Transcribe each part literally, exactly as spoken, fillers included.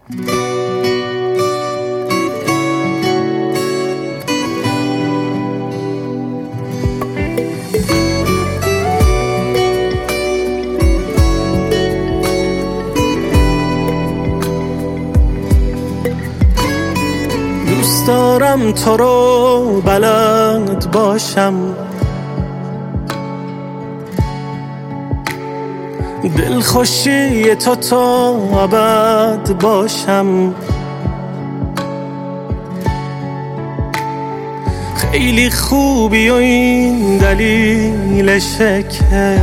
دوست دارم تو رو بلد باشم، دلخوشی تو تا ابد باشم. خیلی خوبی و این دلیلشه که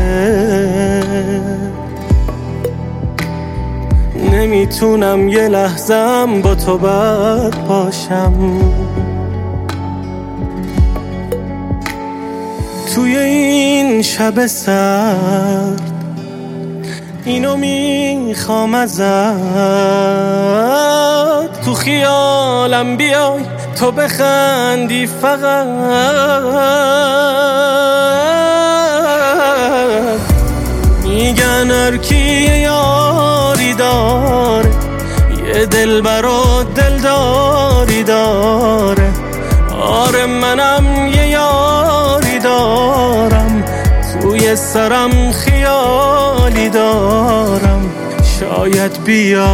نمیتونم یه لحظم با تو بد باشم. توی این شب سرد اینو میخوام ازت، تو خیالم بیای تو بخندی فقط. میگن هر کی یاری داره یه دلبر و دلداری داره. آره منم یه یاری دارم، توی سرم خیالی دارم. شاید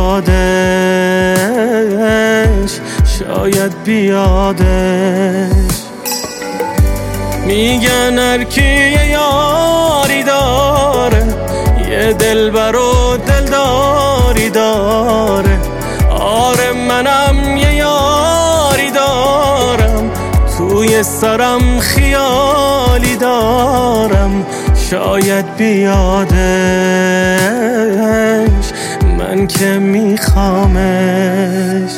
بیادش، شاید بیادش. میگن هر کی یه یاری داره یه دلبر و دلداری داره. آره منم یه یاری دارم، توی سرم خیالی دارم. شاید بیادش، من که میخوامش.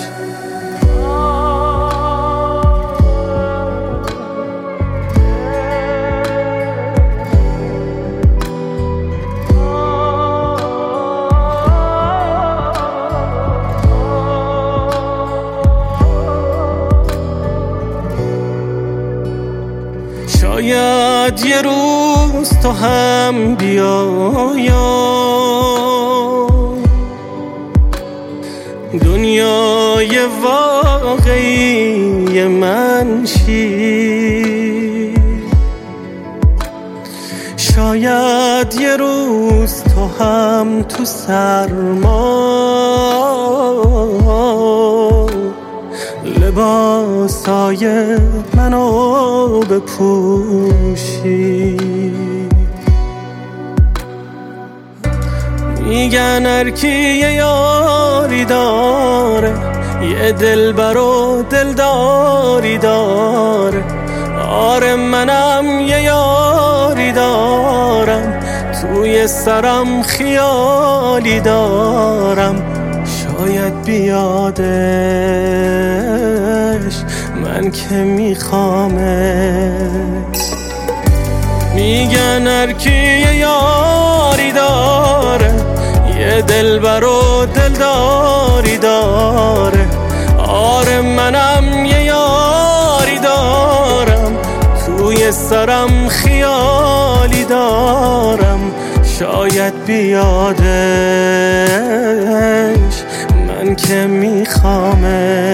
شاید یه روز تو هم بیای، دنیای واقعی من شی. شاید یه روز تو هم تو سرما لباسای منو بپوشی. میگن هر کی یه یاری داره یه دلبر و دلداری داره. آره منم یه یاری دارم، توی سرم خیالی دارم. شاید بیادش، من که میخوامش. میگن هر کی یه یاری داره یه دلبر و دلداری داره. آره منم یه یاری دارم، توی سرم خیالی دارم. شاید بیادش، من که میخوامش.